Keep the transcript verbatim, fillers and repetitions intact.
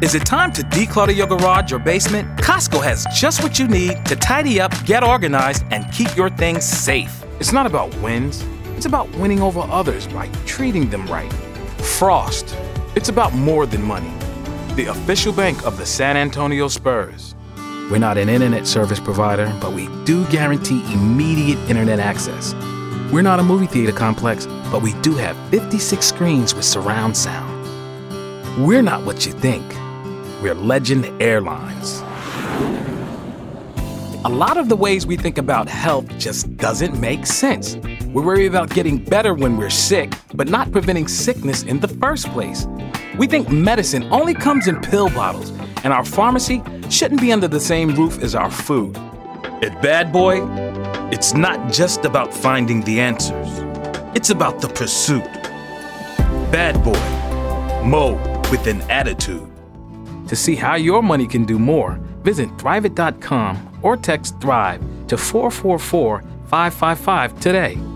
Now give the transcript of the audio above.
Is it time to declutter your garage or basement? Costco has just what you need to tidy up, get organized, and keep your things safe. It's not about wins. It's about winning over others by treating them right. Frost. It's about more than money. The official bank of the San Antonio Spurs. We're not an internet service provider, but we do guarantee immediate internet access. We're not a movie theater complex, but we do have fifty-six screens with surround sound. We're not what you think. We're Legend Airlines. A lot of the ways we think about health just doesn't make sense. We worry about getting better when we're sick, but not preventing sickness in the first place. We think medicine only comes in pill bottles, and our pharmacy shouldn't be under the same roof as our food. At Bad Boy, it's not just about finding the answers. It's about the pursuit. Bad Boy. Mo with an attitude. To see how your money can do more, visit thrive it dot com or text THRIVE to four four four, five five five today.